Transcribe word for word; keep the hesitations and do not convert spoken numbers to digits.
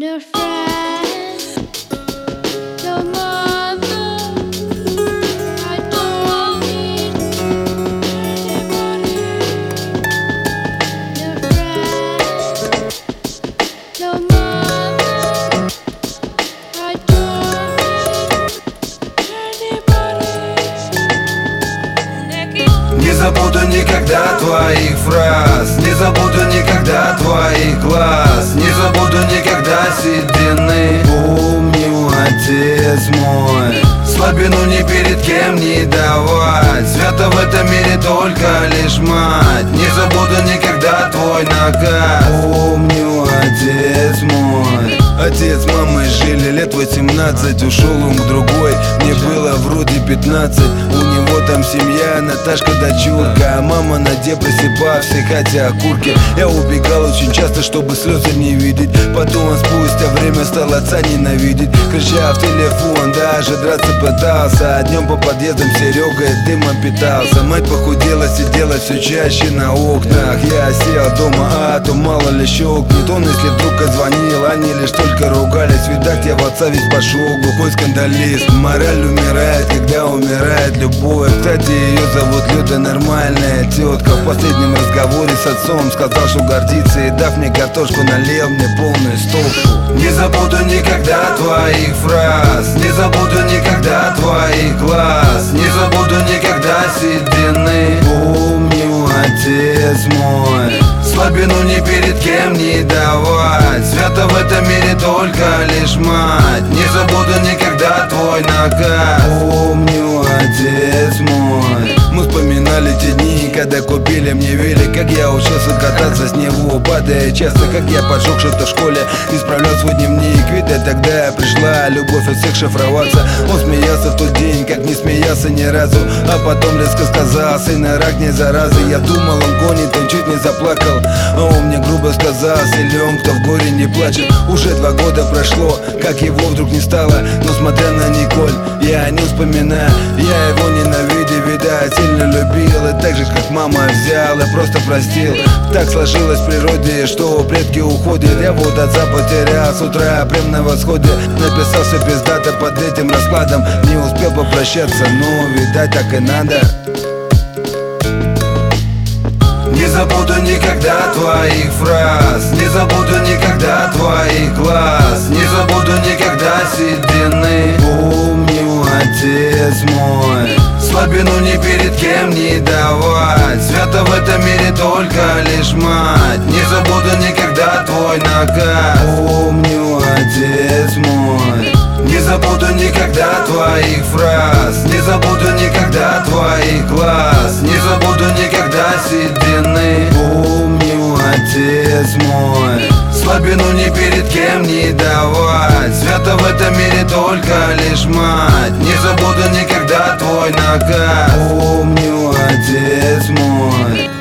No friends, no mother. I don't need anybody. No friends, no mother. I don't need anybody. Не забуду никогда твоих фраз, не забуду никогда твоих глаз, не забуду никогда седины. Помню, отец мой, слабину ни перед кем не давать. Свято в этом мире только лишь мать. Не забуду никогда твой наказ. Помню, отец мой. Отец, мамой жили лет восемнадцать, ушел он к другой. Мне было вроде пятнадцать. У него там семья, Наташка, дочурка, а мама на депрессе по всей хате окурки. Я убегал очень часто, чтобы слезы не видеть. Потом спустя время стал отца ненавидеть, крича в телефон, даже драться пытался. А днем по подъездам Серегой дымом питался. Мать похудела, сидела все чаще на окнах. Я сел дома, а то мало ли щелкнет. Он, если вдруг звонил, они лишь только ругались. Видать, я в отца весь пошел, глухой скандалист. Мораль умирает, когда умирает любовь. Кстати, ее зовут Люда, нормальная тетка. В последнем разговоре с отцом сказал, что гордится, и дав мне картошку, налил мне полную стопку. Не забуду никогда твоих фраз, не забуду никогда твоих глаз, не забуду никогда седины. Помню, отец мой, слабину ни перед кем не давать. Свято в этом мире только лишь мать. Не забуду никогда твой наказ. Помню, отец мой. Мы вспоминали те дни, когда купили мне велик, как я учился кататься с него, падая часто, как я поджег что-то в школе, исправлял свой дневник. Видать, тогда пришла любовь от всех шифроваться. Он смеялся в тот день, как не смеялся ни разу, а потом резко сказал: сына, рак не зараза. Я думал, он гонит, он чуть не заплакал, а он мне грубо сказал: силен, кто в горе не плачет. Уже два года прошло, как его вдруг не стало, но смотря на Николь, я не вспоминаю. Я его ненавидел, видать, сильно любил, и так же, как мама, взял и просто простил. Так сложилось в природе, что предки уходят. Я вот отца потерял с утра, прям на восходе. Написал все пиздато под этим раскладом. Не успел попрощаться, но, видать, так и надо. Не забуду никогда твоих фраз, не забуду никогда твоих глаз, не забуду никогда седины. Помню, отец мой, слабину ни перед кем не давать. Свято в этом мире только лишь мать. Не забуду никогда твой наказ. Помню, отец мой. Не забуду никогда твоих фраз, не забуду никогда твоих глаз, не забуду никогда седины. Помню, отец мой, слабину ни перед кем не давать. Свято в этом мире только лишь мать. Не забуду никогда твой наказ. Помню, отец мой.